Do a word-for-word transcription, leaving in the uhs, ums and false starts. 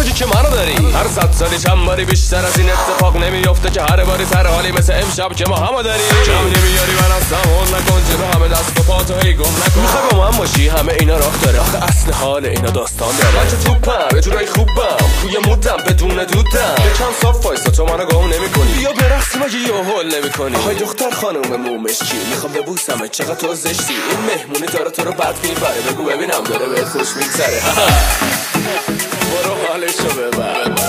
بگی که منو داری. هر صد سالی چند باری بیشتر از این اتفاق نمیفته که هر باری سر حالی مثل امشب که ما همو داری. کم نمیاری من اصلا هون نکن جلو همه دست و پاتو هی گم نکن. میخوای با من باشی همه اینا راه داره، آخه اصل حال اینا داستان داره. من که توپم یه جورایی خوبم توی مودم بدون دودم، یکم صاف وایسا تو منو گم نمیکنی. بیا برقصی مگه یه هول نمیکنی. آهای دختر خانم مومش چی میخوام ببوسمت چقدر تو زشتی. این مهمونی داره تو رو بد میبره، بگو ببینم داره بهت خوش میگذره. برو حالشو ببر.